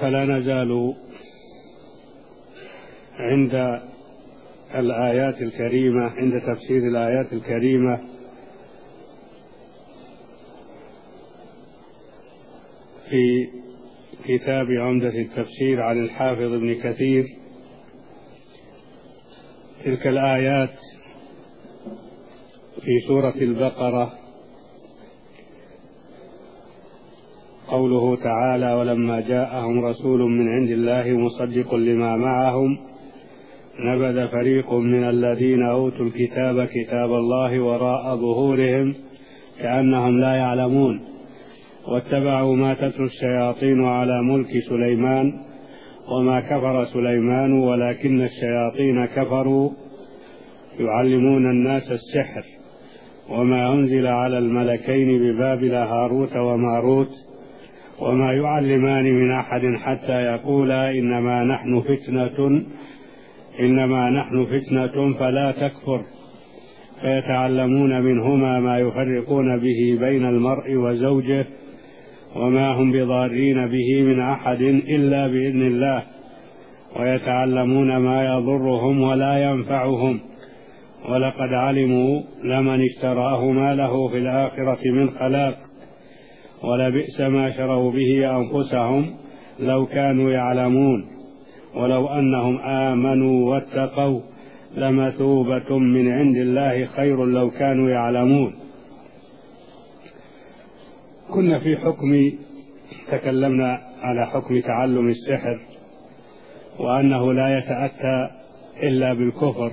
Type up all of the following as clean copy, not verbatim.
فلا نزال عند الآيات الكريمة، عند تفسير الآيات الكريمة في كتاب عمدة التفسير عن الحافظ ابن كثير. تلك الآيات في سورة البقرة، قوله تعالى: ولما جاءهم رسول من عند الله مصدق لما معهم نبذ فريق من الذين أوتوا الكتاب كتاب الله وراء ظهورهم كأنهم لا يعلمون واتبعوا ما تتلو الشياطين على ملك سليمان وما كفر سليمان ولكن الشياطين كفروا يعلمون الناس السحر وما أنزل على الملكين ببابل هاروت وماروت وما يعلمان من أحد حتى يقولا إنما نحن فتنة فلا تكفر فيتعلمون منهما ما يفرقون به بين المرء وزوجه وما هم بضارين به من أحد إلا بإذن الله ويتعلمون ما يضرهم ولا ينفعهم ولقد علموا لمن اشتراه ما له في الآخرة من خلاق ولبئس ما شروا به أنفسهم لو كانوا يعلمون ولو أنهم آمنوا واتقوا لمثوبة من عند الله خير لو كانوا يعلمون. كنا في تكلمنا على حكم تعلم السحر وأنه لا يتأتى إلا بالكفر،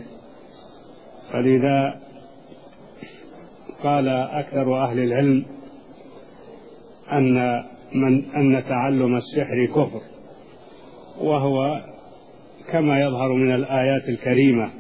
فلذا قال أكثر أهل العلم أن تعلم السحر كفر، وهو كما يظهر من الآيات الكريمة: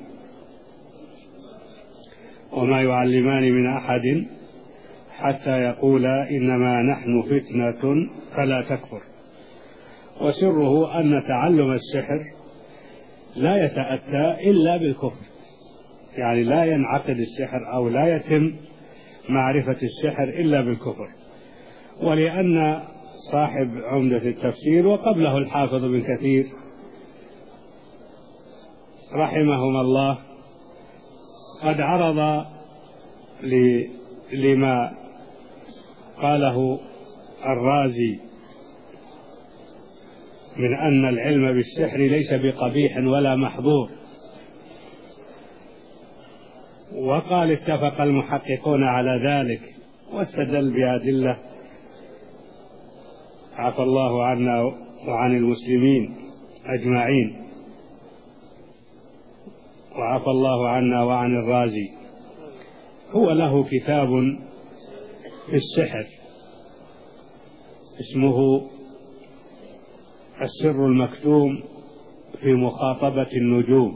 وما يعلمان من أحد حتى يقولا إنما نحن فتنة فلا تكفر. وسره أن تعلم السحر لا يتأتى إلا بالكفر، يعني لا ينعقد السحر أو لا يتم معرفة السحر إلا بالكفر. ولأن صاحب عمدة التفسير وقبله الحافظ ابن كثير رحمهما الله قد عرض لما قاله الرازي من أن العلم بالسحر ليس بقبيح ولا محظور، وقال اتفق المحققون على ذلك واستدل بأدلة عفى الله عنا وعن المسلمين أجمعين، وعفى الله عنا وعن الرازي. هو له كتاب في السحر اسمه السر المكتوم في مخاطبة النجوم،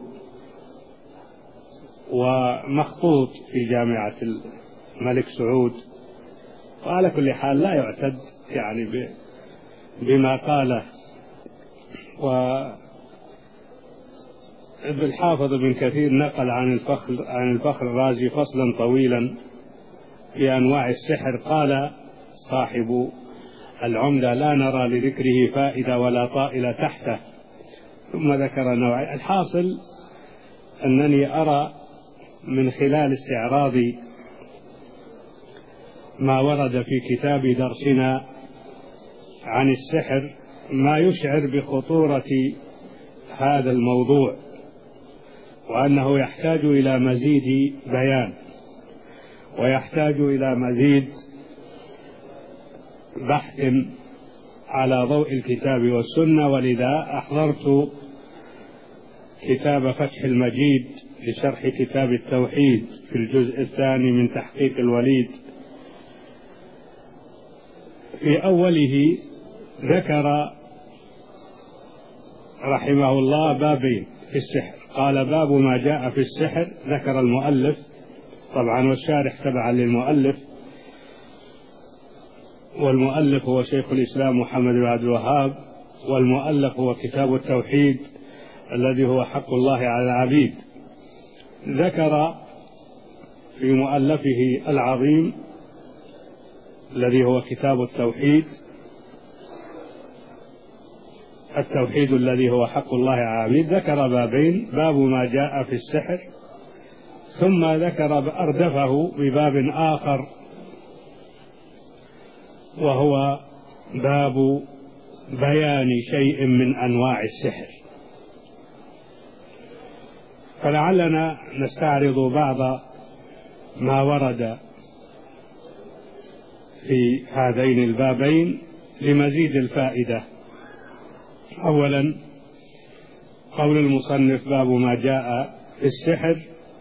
ومخطوط في جامعة الملك سعود. وعلى كل حال لا يعتد يعني بما قاله. الحافظ ابن كثير نقل عن الفخر الرازي فصلا طويلا في أنواع السحر. قال صاحب العمدة: لا نرى لذكره فائدة ولا طائلة تحته. ثم ذكر نوع. الحاصل أنني أرى من خلال استعراضي ما ورد في كتاب درسنا عن السحر ما يشعر بخطورة هذا الموضوع، وأنه يحتاج إلى مزيد بيان ويحتاج إلى مزيد بحث على ضوء الكتاب والسنة. ولذا أحضرت كتاب فتح المجيد لشرح كتاب التوحيد في الجزء الثاني من تحقيق الوليد. في أوله ذكر رحمه الله بابين في السحر. قال: باب ما جاء في السحر. ذكر المؤلف طبعا والشارح تبعا للمؤلف، والمؤلف هو شيخ الإسلام محمد بن عبد الوهاب، والمؤلف هو كتاب التوحيد الذي هو حق الله على العبيد. ذكر في مؤلفه العظيم الذي هو كتاب التوحيد التوحيد الذي هو حق الله على العبيد ذكر بابين: باب ما جاء في السحر، ثم أردفه بباب آخر وهو باب بيان شيء من أنواع السحر. فلعلنا نستعرض بعض ما ورد في هذين البابين لمزيد الفائدة. أولا، قول المصنف: باب ما جاء في السحر،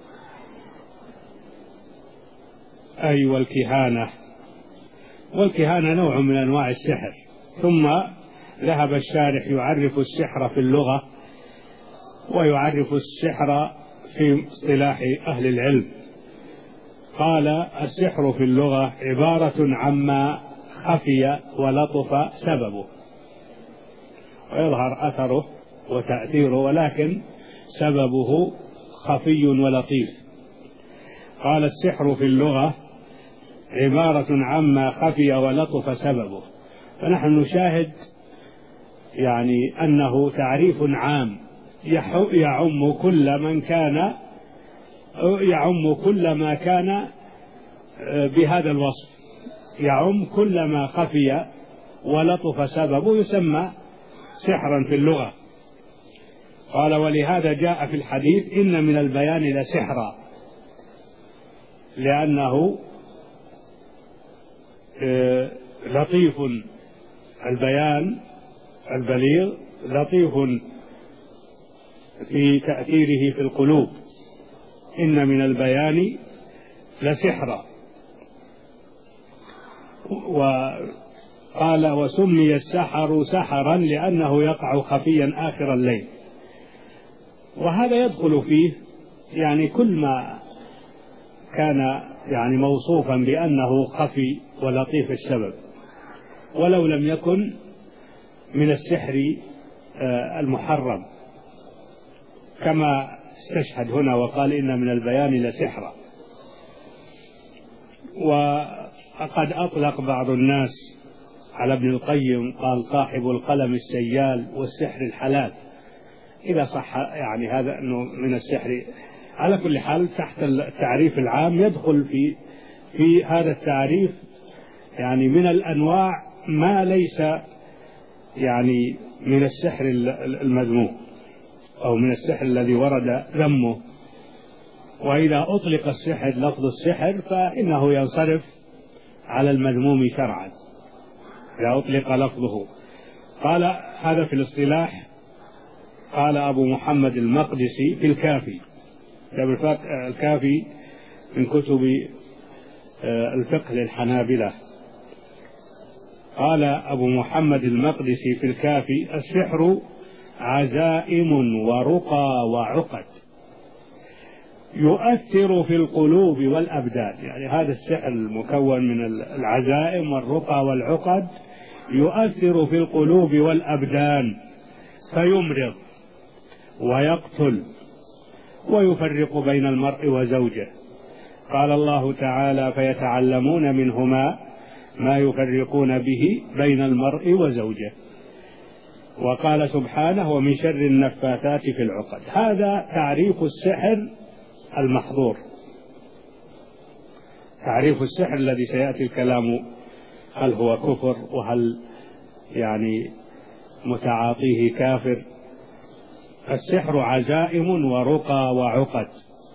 أي والكهانة. والكهانة نوع من أنواع السحر. ثم ذهب الشارح يعرف السحر في اللغة ويعرف السحر في اصطلاح أهل العلم. قال: السحر في اللغة عبارة عما خفي ولطف سببه، ويظهر أثره وتأثيره، ولكن سببه خفي ولطيف. قال: السحر في اللغة عبارة عما خفي ولطف سببه. فنحن نشاهد يعني أنه تعريف عام يعم كل ما كان بهذا الوصف، يعم كل ما خفي ولطف سببه يسمى سحرا في اللغة. قال: ولهذا جاء في الحديث: إن من البيان لسحرا، لأنه لطيف، البيان البليغ لطيف في تأثيره في القلوب. إن من البيان لسحرا. وقال: وسمي السحر سحرا لأنه يقع خفيا آخر الليل. وهذا يدخل فيه يعني كل ما كان يعني موصوفا بأنه خفي ولطيف السبب، ولو لم يكن من السحر المحرم، كما استشهد هنا وقال: إن من البيان لسحرا. وقد أطلق بعض الناس على ابن القيم، قال: صاحب القلم السيال والسحر الحلال، إذا صح يعني هذا أنه من السحر. على كل حال تحت التعريف العام يدخل في هذا التعريف يعني من الأنواع ما ليس يعني من السحر المذموم أو من السحر الذي ورد ذمه. وإذا أطلق السحر لفظ السحر فإنه ينصرف على المذموم شرعا إذا أطلق لفظه. قال: هذا في الاصطلاح. قال أبو محمد المقدسي في الكافي، الكافي من كتب الفقه للحنابلة. قال أبو محمد المقدسي في الكافي: السحر عزائم ورقى وعقد يؤثر في القلوب والأبدان. يعني هذا السحر المكون من العزائم والرقى والعقد يؤثر في القلوب والأبدان، فيمرض ويقتل ويفرق بين المرء وزوجه. قال الله تعالى: فيتعلمون منهما ما يفرقون به بين المرء وزوجه. وقال سبحانه: ومن شر النفاثات في العقد. هذا تعريف السحر المحظور، تعريف السحر الذي سيأتي الكلام هل هو كفر وهل يعني متعاطيه كافر. السحر عزائم ورقى وعقد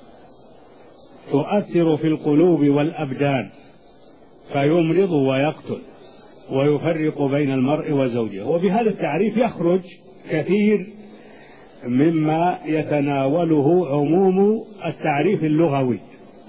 تؤثر في القلوب والأبدان، فيمرض ويقتل ويفرق بين المرء وزوجه. وبهذا التعريف يخرج كثير مما يتناوله عموم التعريف اللغوي.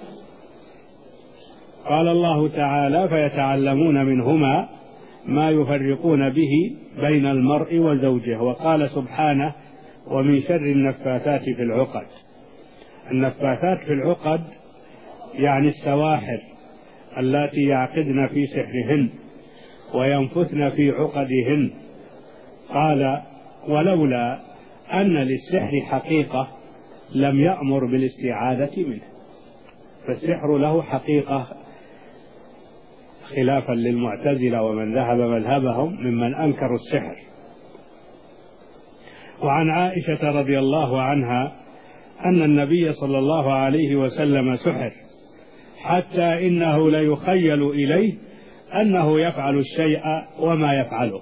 قال الله تعالى: فيتعلمون منهما ما يفرقون به بين المرء وزوجه. وقال سبحانه: ومن شر النفاثات في العقد. النفاثات في العقد يعني السواحر اللاتي يعقدن في سحرهن وينفثن في عقدهن. قال: ولولا أن للسحر حقيقة لم يأمر بالاستعاذة منه. فالسحر له حقيقة، خلافا للمعتزلة ومن ذهب مذهبهم ممن أنكروا السحر. وعن عائشة رضي الله عنها أن النبي صلى الله عليه وسلم سحر حتى إنه ليخيل إليه أنه يفعل الشيء وما يفعله،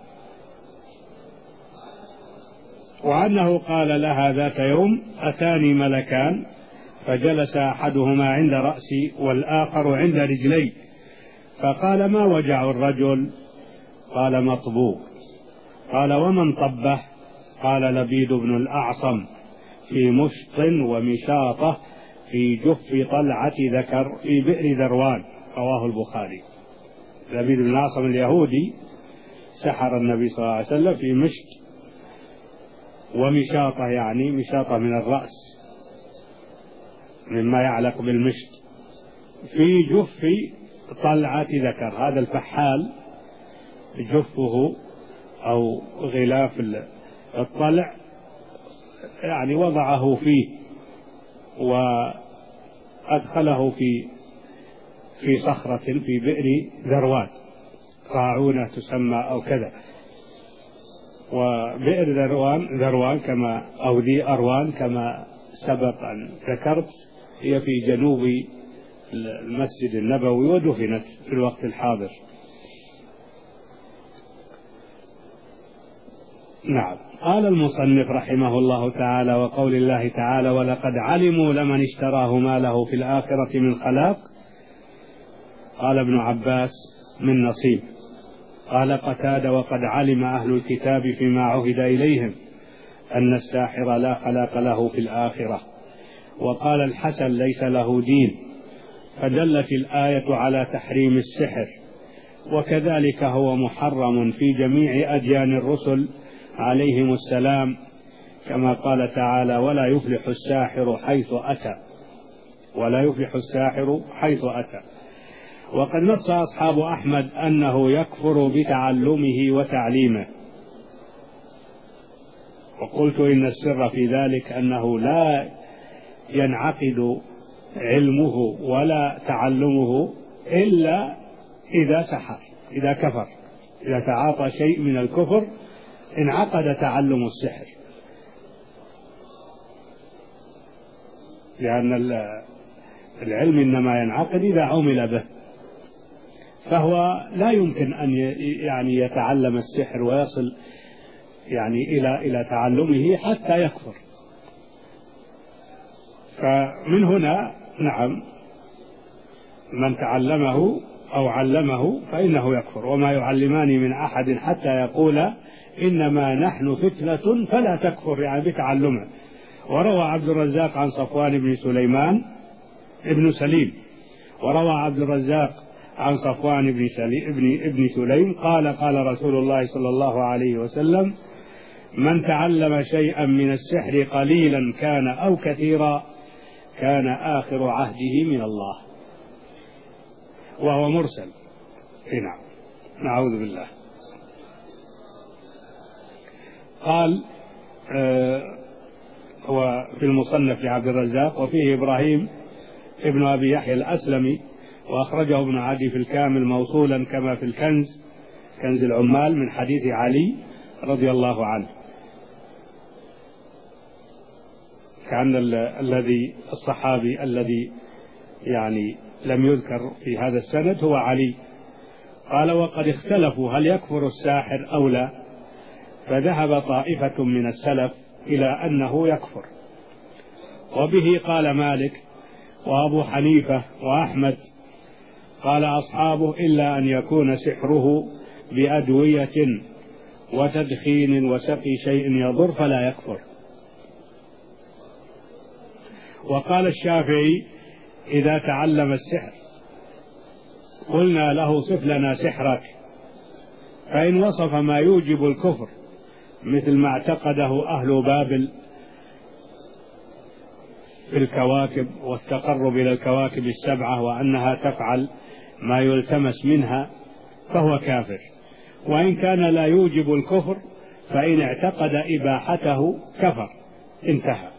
وأنه قال لها ذات يوم: أتاني ملكان فجلس أحدهما عند رأسي والآخر عند رجلي، فقال: ما وجع الرجل؟ قال: مطبوب. قال: ومن طبه؟ قال: لبيد بن الأعصم في مشط ومشاطة في جف طلعة ذكر في بئر ذروان. رواه البخاري. لبيد بن الأعصم اليهودي سحر النبي صلى الله عليه وسلم في مشط ومشاطة، يعني مشاطة من الرأس مما يعلق بالمشط، في جف طلعة ذكر. هذا الفحال جفه أو غلاف الطلع يعني وضعه فيه وأدخله في صخرة في بئر ذروان، طاعونة تسمى أو كذا. وبئر ذروان كما أو ذي أروان كما سبق أن ذكرت هي في جنوب المسجد النبوي ودفنت في الوقت الحاضر. نعم. قال المصنف رحمه الله تعالى: وقول الله تعالى: ولقد علموا لمن اشتراه ما له في الآخرة من خلاق. قال ابن عباس: من نصيب. قال قتادة: وقد علم أهل الكتاب فيما عهد إليهم أن الساحر لا خلاق له في الآخرة. وقال الحسن: ليس له دين. فدلت الآية على تحريم السحر، وكذلك هو محرم في جميع أديان الرسل عليهم السلام، كما قال تعالى: ولا يفلح الساحر حيث أتى. ولا يفلح الساحر حيث أتى. وقد نص أصحاب أحمد أنه يكفر بتعلمه وتعليمه، وقلت إن السر في ذلك أنه لا ينعقد علمه ولا تعلمه إلا إذا سحر، إذا كفر، إذا تعاطى شيء من الكفر انعقد تعلم السحر، لأن العلم إنما ينعقد إذا عمل به. فهو لا يمكن أن يعني يتعلم السحر ويصل يعني إلى تعلمه حتى يكفر. فمن هنا نعم من تعلمه أو علمه فإنه يكفر. وما يعلمان من أحد حتى يقول إنما نحن فتنة فلا تكفر، يعني بتعلمه. وروى عبد الرزاق عن صفوان بن سليمان ابن سليم، وروى عبد الرزاق عن صفوان ابن سليم قال: قال رسول الله صلى الله عليه وسلم: من تعلم شيئا من السحر قليلا كان أو كثيرا كان آخر عهده من الله. وهو مرسل. نعم، نعوذ بالله. قال هو في المصنف لعبد الرزاق، وفيه إبراهيم ابن أبي يحيى الأسلمي، وأخرجه ابن عدي في الكامل موصولا كما في كنز العمال من حديث علي رضي الله عنه. كان الصحابي الذي يعني لم يذكر في هذا السند هو علي. قال: وقد اختلفوا هل يكفر الساحر أو لا، فذهب طائفة من السلف إلى أنه يكفر، وبه قال مالك وأبو حنيفة وأحمد. قال أصحابه: إلا أن يكون سحره بأدوية وتدخين وسقي شيء يضر فلا يكفر. وقال الشافعي: إذا تعلم السحر قلنا له: صف لنا سحرك، فإن وصف ما يوجب الكفر مثل ما اعتقده أهل بابل في الكواكب والتقرب إلى الكواكب السبعة وأنها تفعل ما يلتمس منها فهو كافر. وإن كان لا يوجب الكفر فإن اعتقد إباحته كفر، انتهى.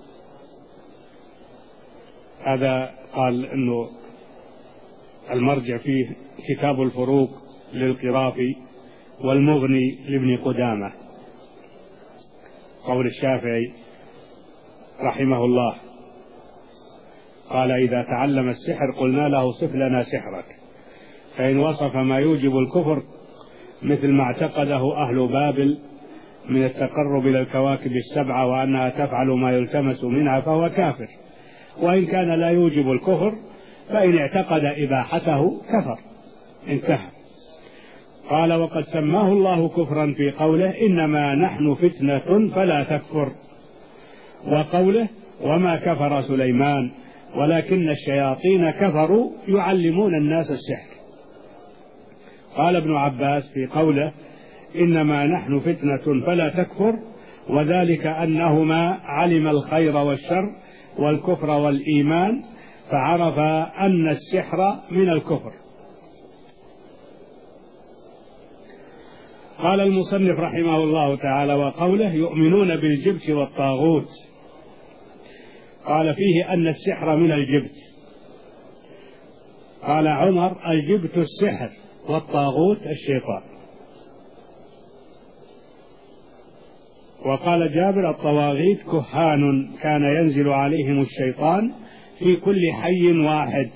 هذا قال إنه المرجع فيه كتاب الفروق للقرافي والمغني لابن قدامة. قول الشافعي رحمه الله، قال: إذا تعلم السحر قلنا له صف لنا سحرك، فإن وصف ما يوجب الكفر مثل ما اعتقده أهل بابل من التقرب إلى الكواكب السبعة وأنها تفعل ما يلتمس منها فهو كافر، وإن كان لا يوجب الكفر فإن اعتقد إباحته كفر، انتهى. قال: وقد سماه الله كفرا في قوله: إنما نحن فتنة فلا تكفر، وقوله: وما كفر سليمان ولكن الشياطين كفروا يعلمون الناس السحر. قال ابن عباس في قوله: إنما نحن فتنة فلا تكفر، وذلك أنهما علم الخير والشر والكفر والإيمان فعرف أن السحر من الكفر. قال المصنف رحمه الله تعالى: وقوله: يؤمنون بالجبت والطاغوت، قال فيه أن السحر من الجبت. قال عمر: الجبت السحر والطاغوت الشيطان. وقال جابر: الطواغيت كهان كان ينزل عليهم الشيطان في كل حي واحد.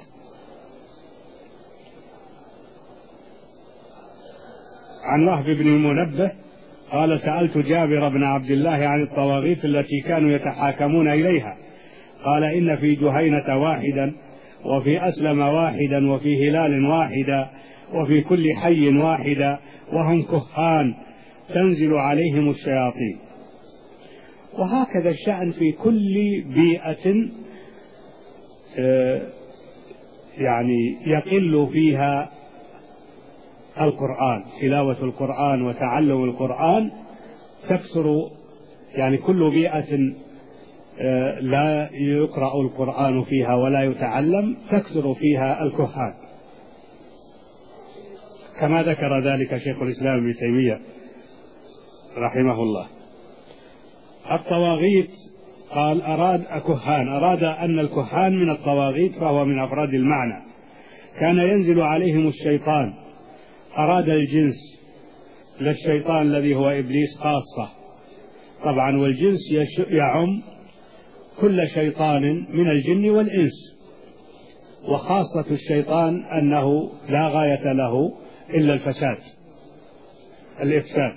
عن وهب بن المنبه قال: سألت جابر بن عبد الله عن الطواغيت التي كانوا يتحاكمون إليها، قال: إن في جهينة واحدا، وفي أسلم واحدا، وفي هلال واحدا، وفي كل حي واحدا، وهم كهان تنزل عليهم الشياطين. وهكذا الشأن في كل بيئة يعني يقل فيها القرآن، تلاوة القرآن وتعلم القرآن تكثر، يعني كل بيئة لا يقرأ القرآن فيها ولا يتعلم تكثر فيها الكهان، كما ذكر ذلك شيخ الإسلام ابن تيمية رحمه الله. الطواغيت قال أراد أن الكهان من الطواغيت فهو من أفراد المعنى، كان ينزل عليهم الشيطان، أراد الجنس للشيطان الذي هو إبليس خاصة طبعا، والجنس يعم كل شيطان من الجن والإنس، وخاصة الشيطان أنه لا غاية له إلا الفساد، الإفساد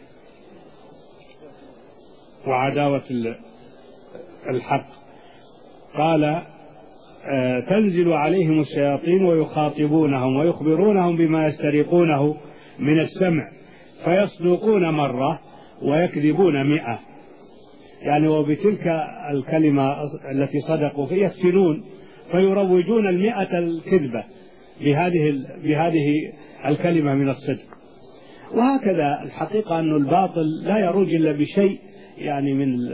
وعداوة الحق. قال: تنزل عليهم الشياطين ويخاطبونهم ويخبرونهم بما يسترقونه من السمع، فيصدقون مرة ويكذبون 100، يعني وبتلك الكلمة التي صدقوا فيها يفتنون، فيروجون 100 الكذبة بهذه الكلمة من الصدق. وهكذا الحقيقة أن الباطل لا يروج إلا بشيء يعني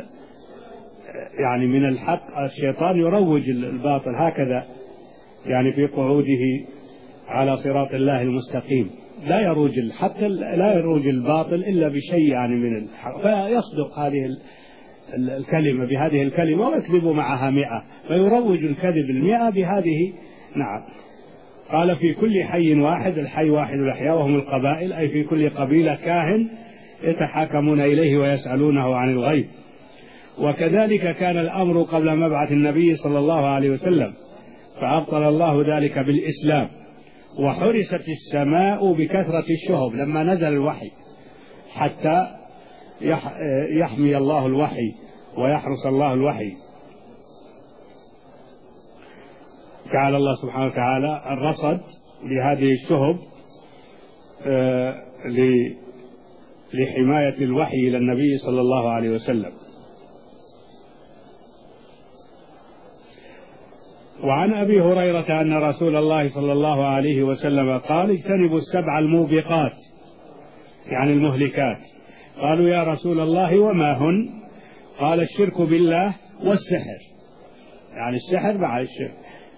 من الحق. الشيطان يروج الباطل هكذا، يعني في قعوده على صراط الله المستقيم لا يروج حتى لا يروج الباطل إلا بشيء يعني من الحق، فيصدق هذه الكلمة بهذه الكلمة ويكذب معها 100، فيروج الكذب 100 بهذه. نعم. قال: في كل حي واحد، الحي واحد الأحياء وهم القبائل، أي في كل قبيلة كاهن يتحاكمون إليه ويسألونه عن الغيب. وكذلك كان الأمر قبل مبعث النبي صلى الله عليه وسلم، فأبطل الله ذلك بالإسلام، وحرست السماء بكثرة الشهب لما نزل الوحي، حتى يحمي الله الوحي ويحرس الله الوحي. جعل الله سبحانه وتعالى الرصد لهذه الشهب لحماية الوحي إلى النبي صلى الله عليه وسلم. وعن أبي هريرة أن رسول الله صلى الله عليه وسلم قال: اجتنبوا 7 الموبقات، يعني المهلكات. قالوا: يا رسول الله وما هن؟ قال: الشرك بالله والسحر، يعني السحر مع الشرك،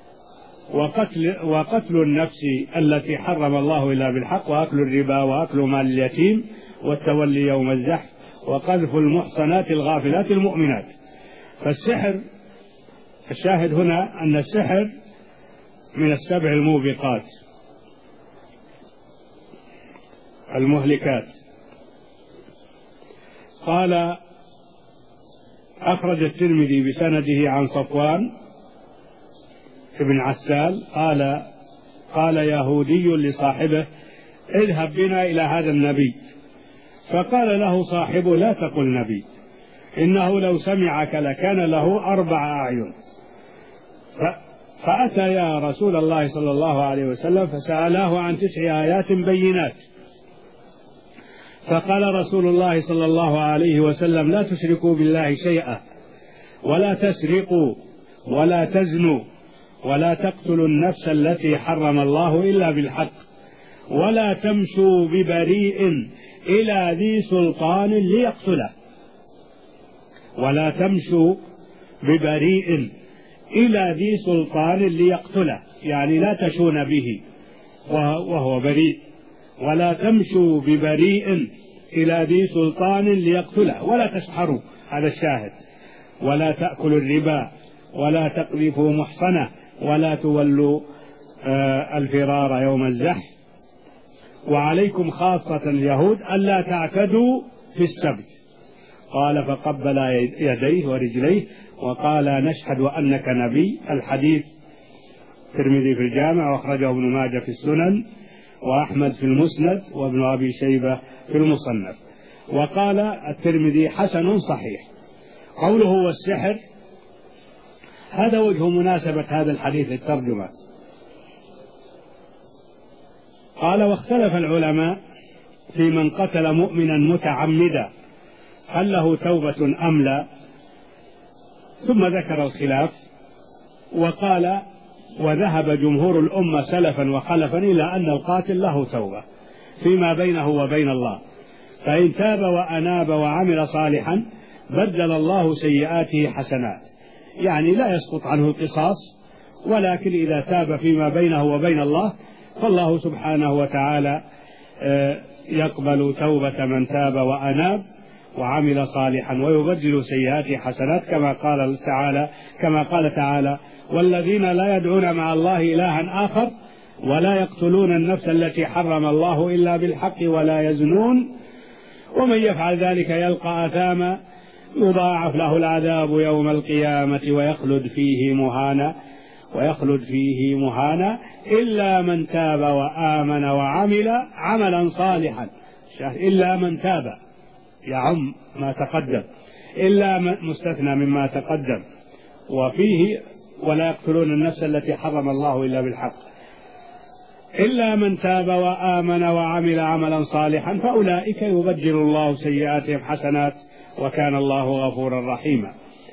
وقتل النفس التي حرم الله إلا بالحق، وأكل الربا، وأكل مال اليتيم، والتولي يوم الزحف، وقذف المحصنات الغافلات المؤمنات. فالسحر، الشاهد هنا أن السحر من 7 الموبقات المهلكات. قال أخرج الترمذي بسنده عن صفوان بن عسال قال يهودي لصاحبه: اذهب بنا إلى هذا النبي. فقال له صاحبه: لا تقل نبي، إنه لو سمعك لكان له 4 أعين. فأتى يا رسول الله صلى الله عليه وسلم فسألاه عن 9 آيات بينات. فقال رسول الله صلى الله عليه وسلم: لا تشركوا بالله شيئا، ولا تسرقوا، ولا تزنوا، ولا تقتلوا النفس التي حرم الله إلا بالحق، ولا تمشوا ببريء إلى ذي سلطان ليقتله. ولا تمشوا ببريء إلى ذي سلطان ليقتله، يعني لا تشون به وهو بريء. ولا تمشوا ببريء إلى ذي سلطان ليقتله، ولا تسحروا، هذا الشاهد. ولا تأكلوا الربا، ولا تقذفوا محصنة، ولا تولوا الفرار يوم الزحف. وعليكم خاصة اليهود ألا تعتدوا في السبت. قال: فقبل يديه ورجليه وقال: نشهد أنك نبي. الحديث الترمذي في الجامع، وأخرجه ابن ماجه في السنن، وأحمد في المسند، وابن أبي شيبة في المصنف. وقال الترمذي: حسن صحيح. قوله والسحر، هذا وجه مناسبة هذا الحديث للترجمة. قال: واختلف العلماء في من قتل مؤمنا متعمدا هل له توبة أم لا، ثم ذكر الخلاف وقال: وذهب جمهور الأمة سلفا وخلفا إلى أن القاتل له توبة فيما بينه وبين الله، فإن تاب وأناب وعمل صالحا بدل الله سيئاته حسنات، يعني لا يسقط عنه القصاص، ولكن إذا تاب فيما بينه وبين الله فالله سبحانه وتعالى يقبل توبة من تاب وأناب وعمل صالحا ويبدل سيئات حسنات، كما قال تعالى: والذين لا يدعون مع الله إلها آخر ولا يقتلون النفس التي حرم الله إلا بالحق ولا يزنون ومن يفعل ذلك يلقى أثاما يضاعف له العذاب يوم القيامة ويخلد فيه مهانا إلا من تاب وآمن وعمل عملا صالحا. إلا من تاب يعم ما تقدم، إلا مستثنى مما تقدم، وفيه ولا يقتلون النفس التي حرم الله إلا بالحق، إلا من تاب وآمن وعمل عملا صالحا فأولئك يبدل الله سيئاتهم حسنات وكان الله غفورا رحيما.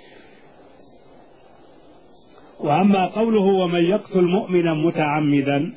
وأما قوله: ومن يقتل مؤمنا متعمدا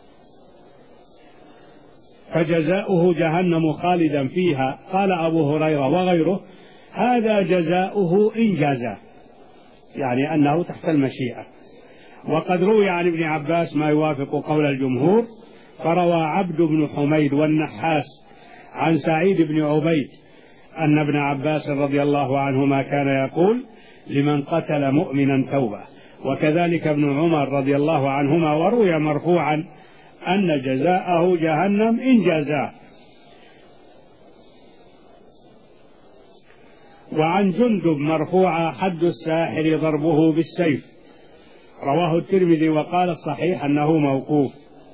فجزاؤه جهنم خالدا فيها، قال أبو هريرة وغيره: هذا جزاؤه إن جازى، يعني أنه تحت المشيئة. وقد روي عن ابن عباس ما يوافق قول الجمهور، فروى عبد بن حميد والنحاس عن سعيد بن عبيد أن ابن عباس رضي الله عنهما كان يقول: لمن قتل مؤمنا توبة. وكذلك ابن عمر رضي الله عنهما، وروي مرفوعا أن جزاءه جهنم إن جازاه. وعن جندب مرفوعا: حد الساحر ضربه بالسيف. رواه الترمذي وقال الصحيح أنه موقوف.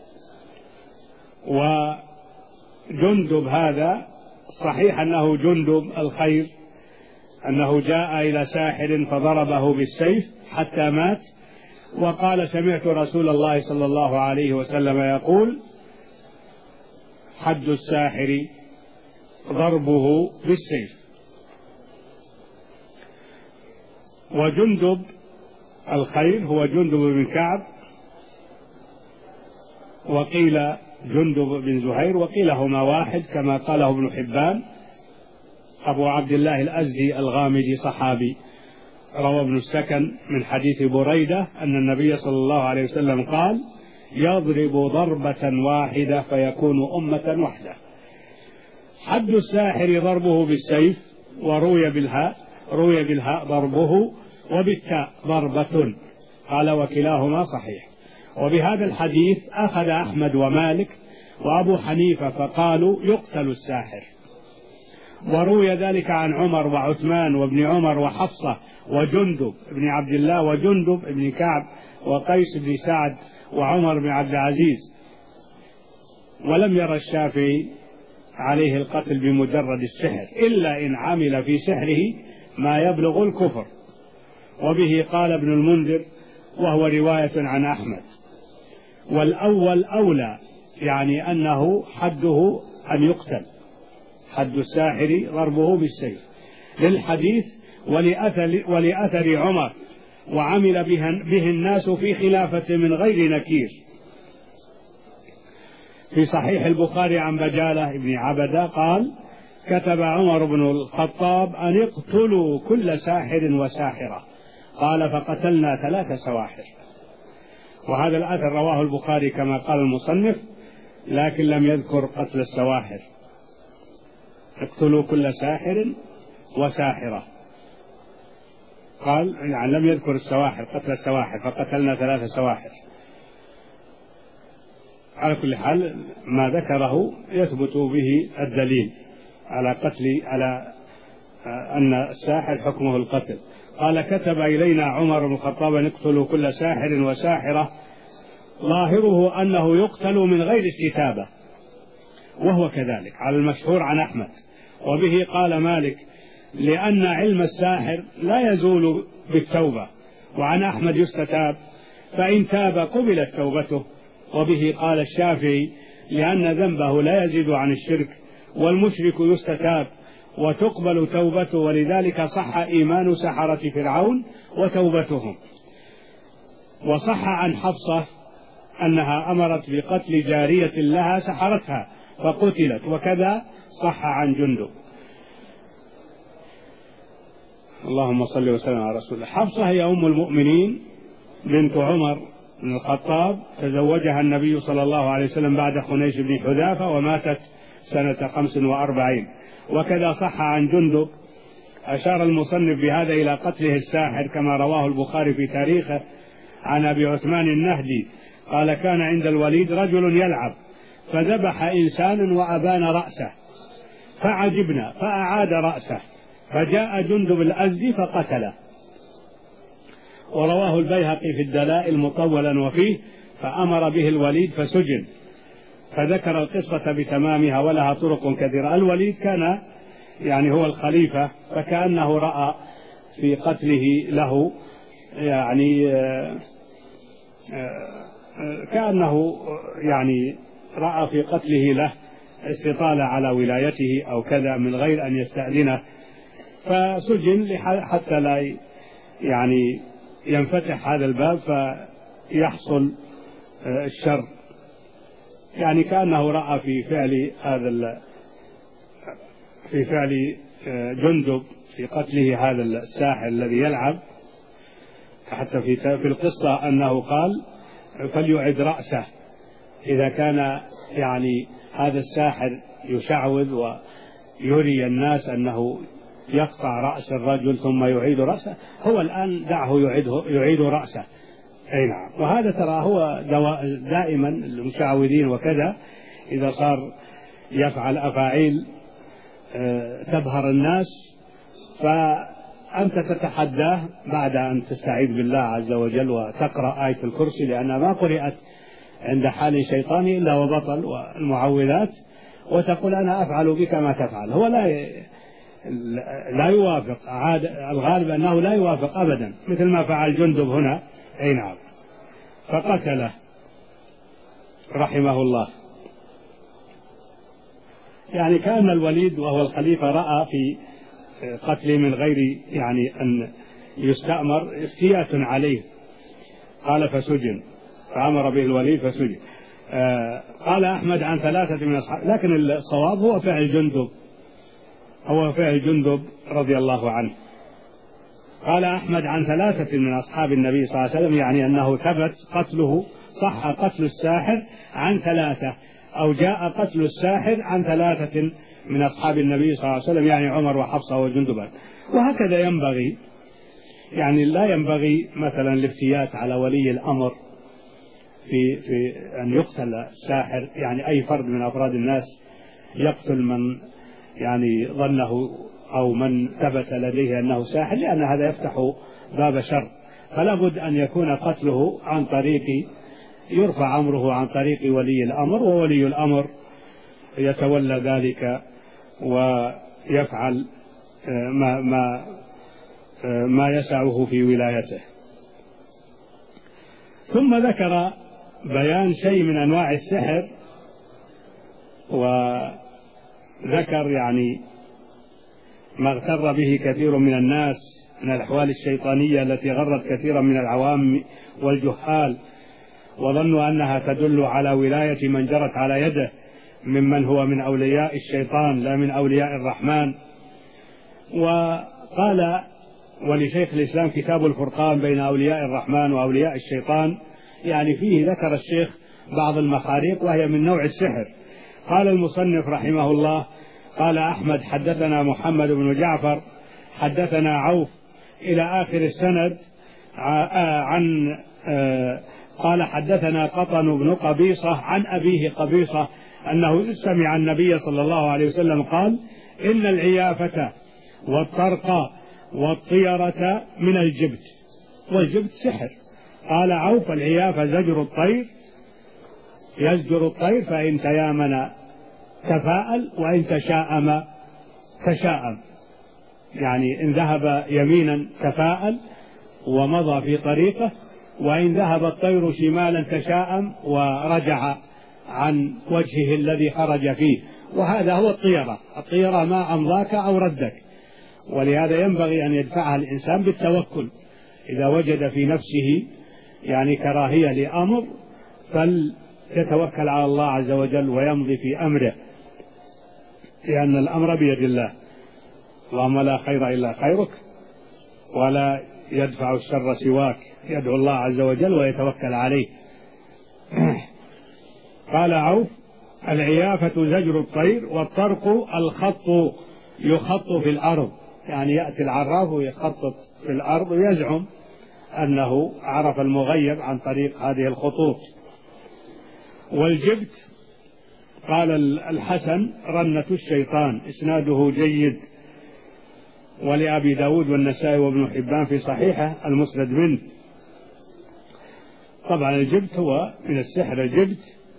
وجندب هذا صحيح أنه جندب الخير، أنه جاء إلى ساحر فضربه بالسيف حتى مات، وقال: سمعت رسول الله صلى الله عليه وسلم يقول: حد الساحر ضربه بالسيف. وجندب الخير هو جندب بن كعب، وقيل جندب بن زهير، وقيل هما واحد كما قاله ابن حبان. أبو عبد الله الأزدي الغامدي صحابي، روى ابن السكن من حديث بريدة أن النبي صلى الله عليه وسلم قال: يضرب ضربة واحدة فيكون أمة وحده. حد الساحر ضربه بالسيف، وروي بالهاء ضربه، وبالتاء ضربة، قال وكلاهما صحيح. وبهذا الحديث أخذ أحمد ومالك وأبو حنيفة، فقالوا: يقتل الساحر. وروي ذلك عن عمر وعثمان وابن عمر وحفصة وجندب بن عبد الله وجندب بن كعب وقيس بن سعد وعمر بن عبد العزيز. ولم ير الشافعي عليه القتل بمجرد السحر إلا إن عمل في سحره ما يبلغ الكفر، وبه قال ابن المنذر وهو رواية عن أحمد. والأول أولى، يعني أنه حده أن يقتل، حد الساحر ضربه بالسيف للحديث ولأثر عمر وعمل به الناس في خلافة من غير نكير. في صحيح البخاري عن بجالة بن عبدة قال: كتب عمر بن الخطاب أن اقتلوا كل ساحر وساحرة، قال: فقتلنا 3 سواحر. وهذا الأثر رواه البخاري كما قال المصنف، لكن لم يذكر قتل السواحر. اقتلوا كل ساحر وساحرة، قال يعني لم يذكر السواحر، قتل السواحر، فقتلنا 3 سواحر. على كل حال ما ذكره يثبت به الدليل على أن الساحر حكمه القتل. قال: كتب إلينا عمر بن الخطاب أن اقتلوا كل ساحر وساحرة، ظاهره أنه يقتل من غير استتابة، وهو كذلك على المشهور عن أحمد. وبه قال مالك: لأن علم الساحر لا يزول بالتوبة. وعن أحمد: يستتاب، فإن تاب قبلت توبته. وبه قال الشافعي: لأن ذنبه لا يزيد عن الشرك، والمشرك يستتاب وتقبل توبته، ولذلك صح إيمان سحرة فرعون وتوبتهم. وصح عن حفصة أنها أمرت بقتل جارية لها سحرتها فقتلت، وكذا صح عن جندب. اللهم صل وسلم على رسول الله. حفصة هي أم المؤمنين بنت عمر بن الخطاب، تزوجها النبي صلى الله عليه وسلم بعد خنيس بن حذافة، وماتت سنة 45. وكذا صح عن جندب. أشار المصنف بهذا إلى قتله الساحر كما رواه البخاري في تاريخه عن أبي عثمان النهدي قال: كان عند الوليد رجل يلعب فذبح إنسانا وأبان رأسه، فعجبنا فأعاد رأسه، فجاء جندب الأزدي فقتله. ورواه البيهقي في الدلائل مطولا وفيه: فأمر به الوليد فسجن. فذكر القصة بتمامها ولها طرق كثيرة. الوليد كان يعني هو الخليفة، فكأنه رأى في قتله له يعني كأنه يعني رأى في قتله له استطالة على ولايته أو كذا من غير أن يستأذنه، فسجن حتى لا يعني ينفتح هذا الباب فيحصل الشر. يعني كأنه رأى في فعل جندب في قتله هذا الساحر الذي يلعب. حتى في القصة أنه قال: فليعد رأسه، إذا كان يعني هذا الساحر يشعوذ ويري الناس أنه يقطع رأس الرجل ثم يعيد رأسه، هو الآن دعه يعيد رأسه. أي نعم. وهذا ترى هو دائما المشعوذين وكذا، إذا صار يفعل أفاعيل تبهر الناس، فأنت تتحداه بعد أن تستعيذ بالله عز وجل وتقرأ آية الكرسي، لأنها ما قرأت عند حال شيطاني إلا وبطل، والمعوذات، وتقول: أنا أفعل بك ما تفعل. هو لا يوافق، الغالب أنه لا يوافق أبدا، مثل ما فعل جندب هنا. أي نعم. فقتله رحمه الله. يعني كان الوليد وهو الخليفة رأى في قتله من غير يعني أن يستأمر افتيات عليه، قال فسجن، فأمر به الوليد فسجن. قال أحمد عن 3 من أصحاب، لكن الصواب هو فعل جندب رضي الله عنه. قال أحمد عن 3 من أصحاب النبي صلى الله عليه وسلم، يعني أنه ثبت قتله، صح قتل الساحر عن 3، أو جاء قتل الساحر عن 3 من أصحاب النبي صلى الله عليه وسلم، يعني عمر وحفصة وجندبا. وهكذا ينبغي، يعني لا ينبغي مثلا الافتيات على ولي الأمر في أن يقتل الساحر، يعني أي فرد من أفراد الناس يقتل من يعني ظنه أو من ثبت لديه أنه ساحر، لأن هذا يفتح باب شر. فلا بد أن يكون قتله عن طريق، يرفع أمره عن طريق ولي الأمر، وولي الأمر يتولى ذلك ويفعل ما يسعه في ولايته. ثم ذكر بيان شيء من أنواع السحر، وذكر يعني ما اغتر به كثير من الناس من الأحوال الشيطانية التي غرت كثيرا من العوام والجهال، وظنوا أنها تدل على ولاية من جرت على يده ممن هو من أولياء الشيطان لا من أولياء الرحمن. وقال ولشيخ الإسلام كتاب الفرقان بين أولياء الرحمن وأولياء الشيطان، يعني فيه ذكر الشيخ بعض المخاريق وهي من نوع السحر. قال المصنف رحمه الله: قال أحمد حدثنا محمد بن جعفر حدثنا عوف إلى آخر السند قال حدثنا قطن بن قبيصة عن أبيه قبيصة أنه سمع النبي صلى الله عليه وسلم قال: إن العيافة والطرق والطيرة من الجبت، والجبت سحر. قال عوف: العيافة زجر الطير، يزجر الطير، فإن تيامن تفاءل وإن تشاءم، يعني إن ذهب يمينا تفاءل ومضى في طريقه، وإن ذهب الطير شمالا تشاءم ورجع عن وجهه الذي خرج فيه. وهذا هو الطيرة ما أمضاك أو ردك. ولهذا ينبغي أن يدفعها الإنسان بالتوكل، إذا وجد في نفسه يعني كراهية لأمر فليتوكل على الله عز وجل ويمضي في أمره، لأن الأمر بيد الله. اللهم لا خير إلا خيرك ولا يدفع الشر سواك، يدعو الله عز وجل ويتوكل عليه. قال عوف: العيافة زجر الطير، والطرق الخط يخط في الأرض، يعني يأتي العراف ويخطط في الأرض ويزعم أنه عرف المغيب عن طريق هذه الخطوط. والجبت قال الحسن: رنة الشيطان، إسناده جيد، ولأبي داود والنسائي وابن حبان في صحيحه المسند منه. طبعا الجبت هو من السحر، الجبت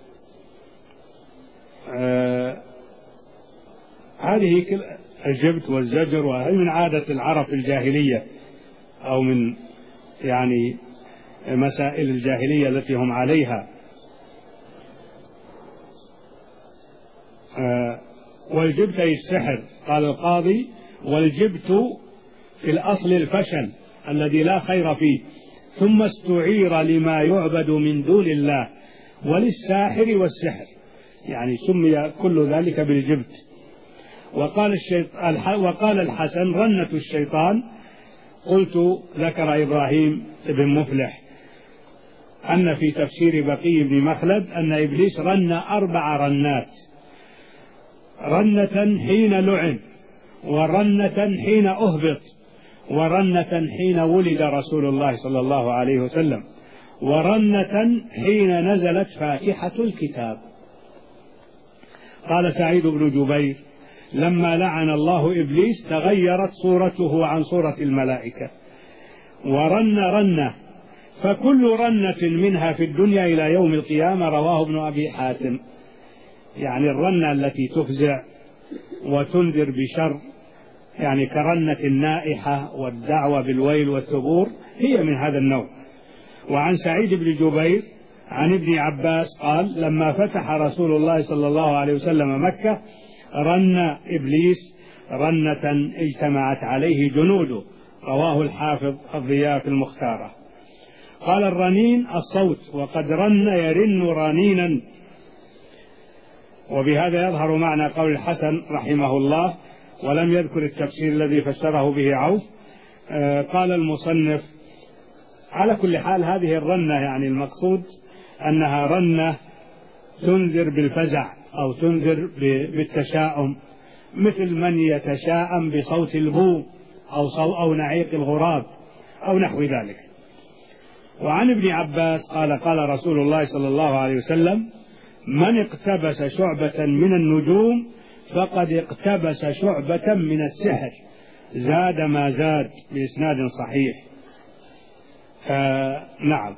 هذه الجبت والزجر، وهي من عادة العرب الجاهلية، أو من يعني مسائل الجاهلية التي هم عليها. والجبت أي السحر. قال القاضي: والجبت في الأصل الفشل الذي لا خير فيه، ثم استعير لما يعبد من دون الله وللساحر والسحر، يعني سمي كل ذلك بالجبت. وقال الحسن: رنة الشيطان. قلت: ذكر إبراهيم بن مفلح أن في تفسير بقي بن مخلد أن إبليس رن 4 رنات: رنة حين لعن، ورنة حين أهبط، ورنة حين ولد رسول الله صلى الله عليه وسلم، ورنة حين نزلت فاتحة الكتاب. قال سعيد بن جبير: لما لعن الله إبليس تغيرت صورته عن صورة الملائكة، ورن رنة، فكل رنة منها في الدنيا إلى يوم القيامة. رواه ابن أبي حاتم. يعني الرنة التي تفزع وتنذر بشر، يعني كرنة النائحة والدعوة بالويل والثبور، هي من هذا النوع. وعن سعيد بن جبير عن ابن عباس قال: لما فتح رسول الله صلى الله عليه وسلم مكة رن إبليس رنة اجتمعت عليه جنوده. رواه الحافظ الضياء في المختارة. قال: الرنين الصوت، وقد رن يرن رنينا. وبهذا يظهر معنى قول الحسن رحمه الله، ولم يذكر التفسير الذي فسره به عوف. قال المصنف: على كل حال هذه الرنة يعني المقصود أنها رنة تنذر بالفزع أو تنذر بالتشاؤم، مثل من يتشاءم بصوت البوم أو نعيق الغراب أو نحو ذلك. وعن ابن عباس قال: قال رسول الله صلى الله عليه وسلم: من اقتبس شعبة من النجوم فقد اقتبس شعبة من السحر، زاد ما زاد بإسناد صحيح. نعم.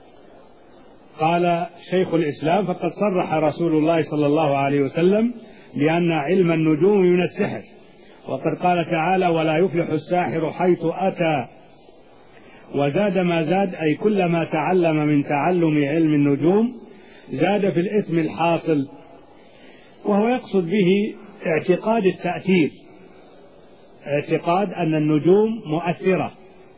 قال شيخ الإسلام: فقد صرح رسول الله صلى الله عليه وسلم بأن علم النجوم من السحر، وقد قال تعالى: ولا يفلح الساحر حيث أتى. وزاد ما زاد أي كلما تعلم من تعلم علم النجوم زاد في الإثم الحاصل، وهو يقصد به اعتقاد التأثير، اعتقاد أن النجوم مؤثرة.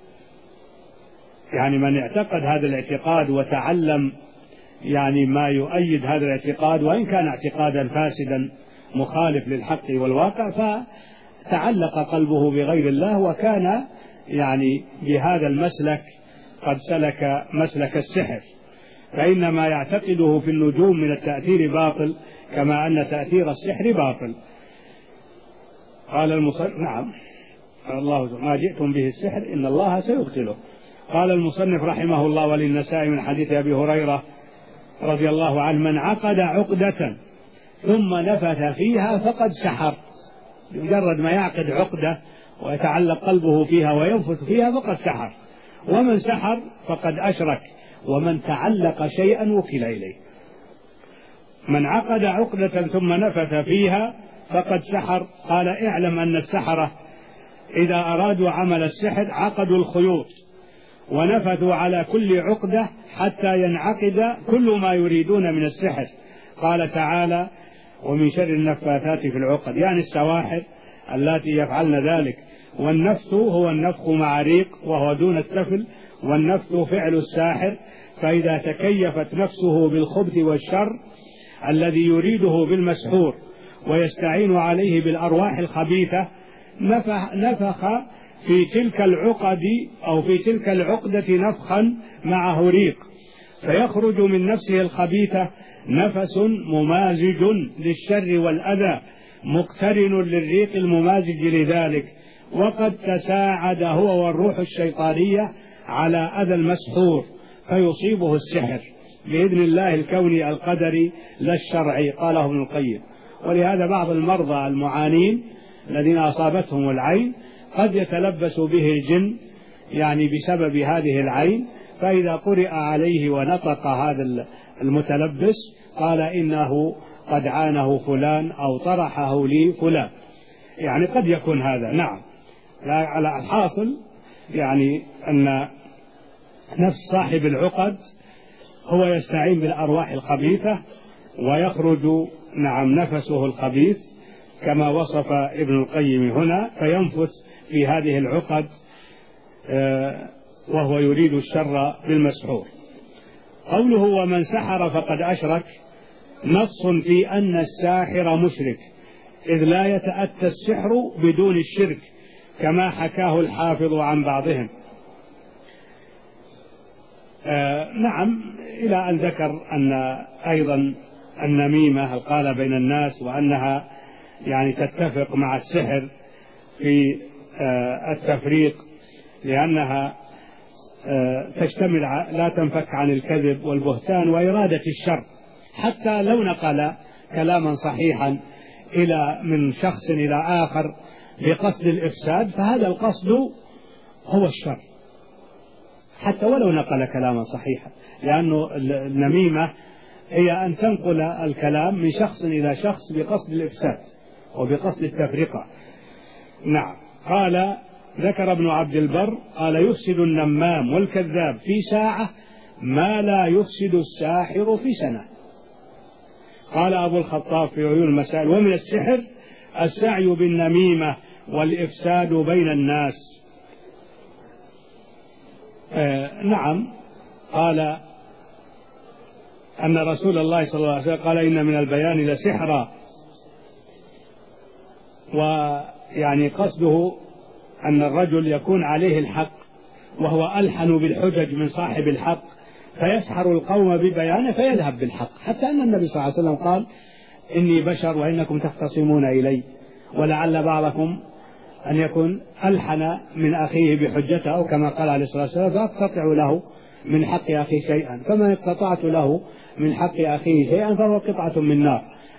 يعني من اعتقد هذا الاعتقاد وتعلم يعني ما يؤيد هذا الاعتقاد، وإن كان اعتقادا فاسدا مخالف للحق والواقع، فتعلق قلبه بغير الله وكان يعني بهذا المسلك قد سلك مسلك السحر، فإن ما يعتقده في النجوم من التأثير باطل، كما أن تأثير السحر باطل. قال المصنف: نعم، الله ما جئتم به السحر إن الله سيبطله. قال المصنف رحمه الله: وللنسائي من حديث أبي هريرة رضي الله عنه: من عقد عقدة ثم نفث فيها فقد سحر. بمجرد ما يعقد عقدة ويتعلق قلبه فيها وينفث فيها فقد سحر، ومن سحر فقد أشرك، ومن تعلق شيئا وكل إليه. من عقد عقدة ثم نفث فيها فقد سحر. قال: اعلم أن السحرة إذا أرادوا عمل السحر عقدوا الخيوط ونفثوا على كل عقدة حتى ينعقد كل ما يريدون من السحر. قال تعالى: ومن شر النفاثات في العقد، يعني السواحر التي يفعلن ذلك. والنفث هو النفخ مع ريق وهو دون التفل، والنفث فعل الساحر، فإذا تكيفت نفسه بالخبث والشر الذي يريده بالمسحور ويستعين عليه بالأرواح الخبيثة نفخ في تلك العقد أو في تلك العقدة نفخا معه ريق، فيخرج من نفسه الخبيثة نفس ممازج للشر والأذى مقترن للريق الممازج لذلك، وقد تساعد هو والروح الشيطانية على أذى المسحور فيصيبه السحر بإذن الله الكوني القدري لا الشرعي. قاله ابن القيم. ولهذا بعض المرضى المعانين الذين أصابتهم العين قد يتلبس به الجن يعني بسبب هذه العين، فإذا قرئ عليه ونطق هذا المتلبس قال: إنه قد عانه فلان أو طرحه لي فلان. يعني قد يكون هذا. نعم. على الحاصل يعني أن نفس صاحب العقد هو يستعين بالأرواح الخبيثة ويخرج نفسه الخبيث كما وصف ابن القيم هنا، فينفث في هذه العقد وهو يريد الشر بالمسحور. قوله: ومن سحر فقد أشرك، نص في أن الساحر مشرك، إذ لا يتأتى السحر بدون الشرك كما حكاه الحافظ عن بعضهم. نعم، إلى أن ذكر أن أيضا النميمة القالة بين الناس وأنها يعني تتفق مع السحر في التفريق، لأنها تشتمل لا تنفك عن الكذب والبهتان وإرادة الشر. حتى لو نقل كلاما صحيحا من شخص إلى آخر بقصد الإفساد فهذا القصد هو الشر، حتى ولو نقل كلاما صحيحا، لأنه النميمة هي أن تنقل الكلام من شخص إلى شخص بقصد الإفساد وبقصد التفرقة. نعم. قال ذكر ابن عبد البر قال: يفسد النمام والكذاب في ساعة ما لا يفسد الساحر في سنة. قال أبو الخطاب في عيون المسائل: ومن السحر السعي بالنميمة والإفساد بين الناس. نعم. قال أن رسول الله صلى الله عليه وسلم قال: إن من البيان لسحرا، ويعني قصده أن الرجل يكون عليه الحق وهو ألحن بالحجج من صاحب الحق فيسحر القوم ببيانه فيذهب بالحق، حتى أن النبي صلى الله عليه وسلم قال: إني بشر وإنكم تختصمون إلي، ولعل بعضكم أن يكون ألحن من أخيه بحجته، أو كما قال عليه الصلاة والسلام: فأقتطع له من حق أخي شيئا، فمن اقتطعت له من حق أخيه شيئا فهو قطعة من نار.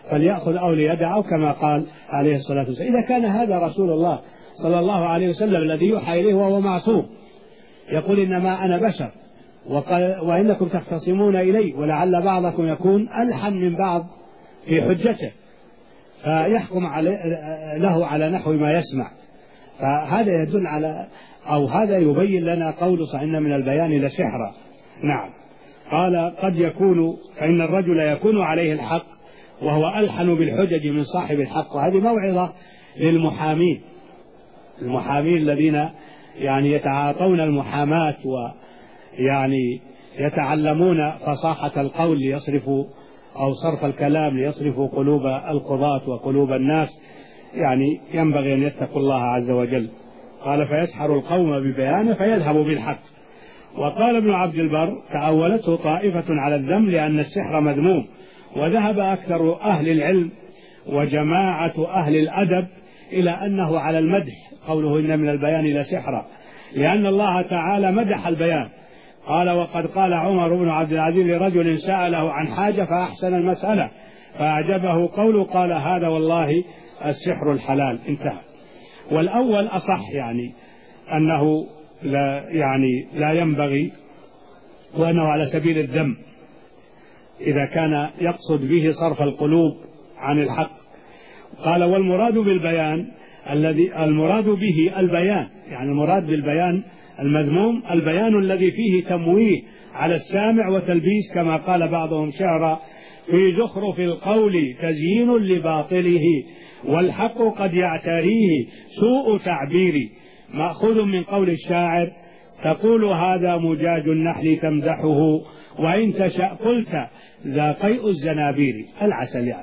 فليأخذ أو ليدع، أو كما قال عليه الصلاة والسلام. إذا كان هذا رسول الله صلى الله عليه وسلم الذي يوحى إليه وهو معصوم يقول إنما أنا بشر وإنكم تختصمون إلي ولعل بعضكم يكون ألحن من بعض في حجته فيحكم له على نحو ما يسمع، فهذا يدل على أو هذا يبين لنا قول إن من البيان لسحرا. نعم. قال قد يكون، فإن الرجل يكون عليه الحق وهو ألحن بالحجج من صاحب الحق. وهذه موعظة للمحامين، المحامين الذين يعني يتعاطون المحاماة ويعني يتعلمون فصاحة القول ليصرفوا أو صرف الكلام ليصرفوا قلوب القضاة وقلوب الناس، يعني ينبغي أن يتقوا الله عز وجل. قال فيسحر القوم ببيانه فيذهب بالحق. وقال ابن عبد البر تأولته طائفة على الذم لأن السحر مذموم، وذهب أكثر أهل العلم وجماعة أهل الأدب إلى أنه على المدح، قوله إن من البيان لسحرا، لأن الله تعالى مدح البيان. قال وقد قال عمر بن عبد العزيز لرجل سأله عن حاجة فأحسن المسألة فأعجبه قوله قال هذا والله السحر الحلال، انتهى. والأول أصح، يعني أنه لا ينبغي، وأنه على سبيل الذم إذا كان يقصد به صرف القلوب عن الحق. قال والمراد بالبيان المراد به البيان، يعني المراد بالبيان المذموم البيان الذي فيه تمويه على السامع وتلبيس، كما قال بعضهم شعرا في زخرف القول تزيين لباطله والحق قد يعتريه سوء تعبيري، مأخوذ من قول الشاعر تقول هذا مجاج النحل تمدحه وإن تشأ قلت ذا قيء الزنابير، العسل يعني،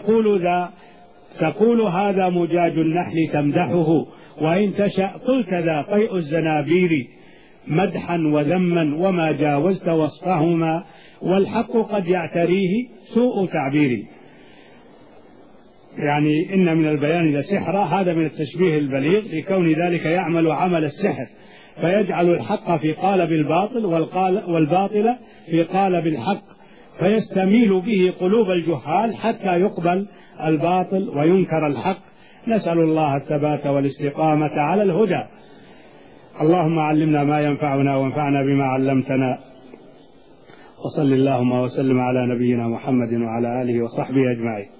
تقول هذا مجاج النحل تمدحه وإن تشأ قلت ذا قيء الزنابير، مدحا وذما وما جاوزت وصفهما والحق قد يعتريه سوء تعبيري. يعني إن من البيان لسحرا، هذا من التشبيه البليغ لكون ذلك يعمل عمل السحر فيجعل الحق في قالب الباطل والباطل في قالب الحق، فيستميل به قلوب الجهال حتى يقبل الباطل وينكر الحق. نسأل الله الثبات والاستقامة على الهدى. اللهم علمنا ما ينفعنا وانفعنا بما علمتنا، وصل اللهم وسلم على نبينا محمد وعلى آله وصحبه أجمعين.